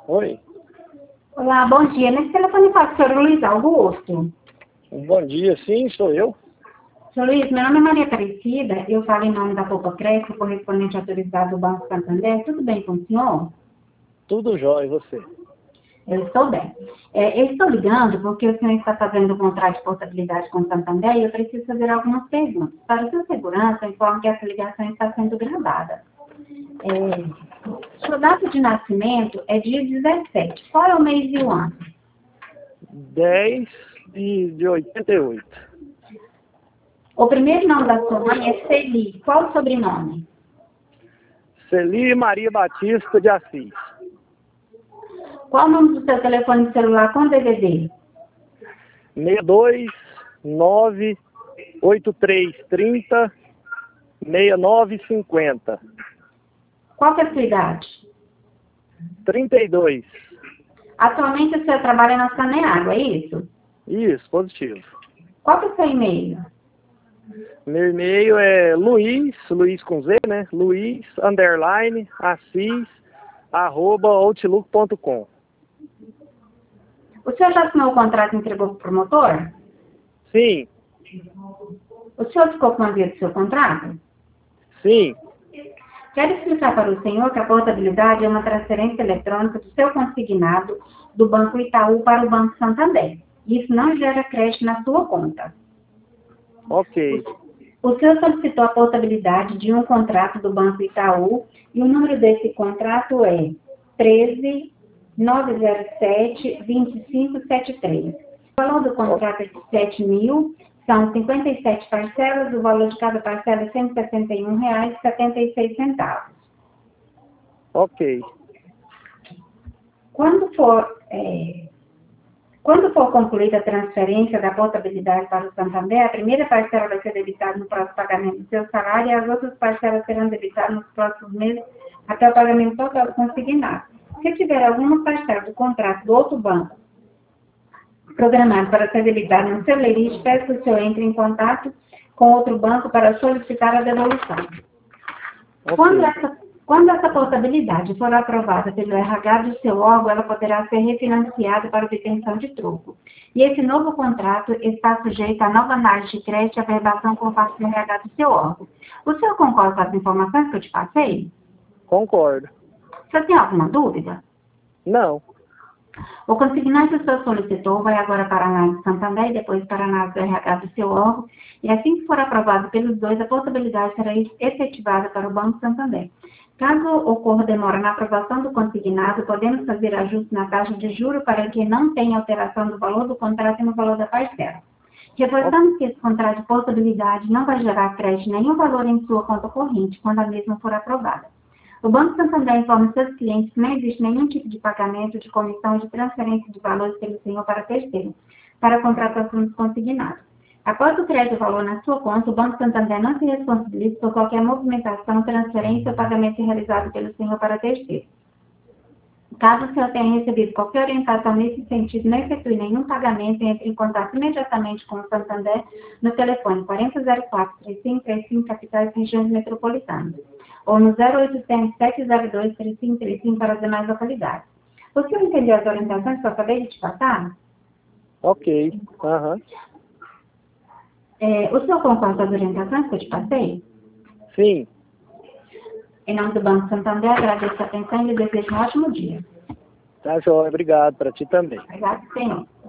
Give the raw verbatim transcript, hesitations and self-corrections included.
Oi, Olá, bom dia. Nesse telefone fala com o senhor Luiz Augusto. um bom dia, sim, sou eu. Senhor Luiz, meu nome é Maria Aparecida, eu falo em nome da Poupa Crédito, correspondente autorizado do Banco Santander. Tudo bem com o senhor? Tudo jóia, e você? Eu estou bem. É, eu estou ligando porque o senhor está fazendo um contrato de portabilidade com o Santander e eu preciso fazer algumas perguntas. Para sua segurança, eu informo que essa ligação está sendo gravada. É, sua data de nascimento é dia dezessete. Qual é o mês e o ano? dez de, de oitenta e oito. O primeiro nome da sua mãe é Celi. Qual o sobrenome? Celi Maria Batista de Assis. Qual o nome do seu telefone celular com D D D? seis dois nove oito três três zero seis nove cinco zero. Qual que é a sua idade? trinta e dois. Atualmente o senhor trabalha na Saneago, é isso? Isso, positivo. Qual que é o seu e-mail? Meu e-mail é Luiz, Luiz com Z, né? Luiz, underline, Assis, arroba outlook ponto com. O senhor já assinou o contrato e entregou para o promotor? Sim, O senhor ficou com a via do seu contrato? sim, Quero explicar para o senhor que a portabilidade é uma transferência eletrônica do seu consignado do Banco Itaú para o Banco Santander. Isso não gera crédito na sua conta. ok, O senhor solicitou a portabilidade de um contrato do Banco Itaú e o número desse contrato é treze nove zero sete dois cinco sete três. O valor do contrato é de sete mil, são cinquenta e sete parcelas, o valor de cada parcela é cento e sessenta e um reais e setenta e seis centavos. ok, Quando for, é, quando for concluída a transferência da portabilidade para o Santander, a primeira parcela vai ser debitada no próximo pagamento do seu salário e as outras parcelas serão debitadas nos próximos meses até o pagamento total do consignado. Se tiver alguma parcela do contrato do outro banco programado para ser debitado no seu lerite, peço que o senhor entre em contato com outro banco para solicitar a devolução. ok. Quando essa, quando essa portabilidade for aprovada pelo R H do seu órgão, ela poderá ser refinanciada para obtenção de troco. E esse novo contrato está sujeito a nova análise de crédito e averbação por parte do R H do seu órgão. O senhor concorda com as informações que eu te passei? Concordo. O senhor tem alguma dúvida? Não, O consignado que o senhor solicitou vai agora para a análise do Santander e depois para a análise do R H do seu órgão. E assim que for aprovado pelos dois, a portabilidade será efetivada para o Banco Santander. Caso ocorra demora na aprovação do consignado, podemos fazer ajuste na taxa de juros para que não tenha alteração do valor do contrato e no valor da parcela. Reforçamos que esse contrato de portabilidade não vai gerar crédito nenhum valor em sua conta corrente quando a mesma for aprovada. O Banco Santander informa seus clientes que não existe nenhum tipo de pagamento de comissão de transferência de valores pelo senhor para terceiro, para a contratação dos consignados. Após o crédito do valor na sua conta, o Banco Santander não se responsabiliza por qualquer movimentação, transferência ou pagamento realizado pelo senhor para terceiro. Caso o senhor tenha recebido qualquer orientação nesse sentido, não efetue nenhum pagamento, entre em contato imediatamente com o Santander no telefone quatro zero quatro, três cinco três cinco, capitais e regiões metropolitanas, ou no zero oitocentos, sete zero dois, três cinco três cinco para as demais localidades. O senhor entendeu as orientações que eu acabei de te passar? ok, aham, É, o senhor concorda com as orientações que eu te passei? sim. Em nome do Banco Santander, agradeço a atenção e lhe desejo um ótimo dia. Tá, joia, obrigado, para ti também. Obrigado, senhor.